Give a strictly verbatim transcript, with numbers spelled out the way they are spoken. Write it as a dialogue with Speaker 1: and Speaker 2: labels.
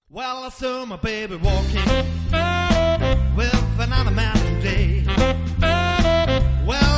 Speaker 1: Well, I saw my baby walking with another man today. Well,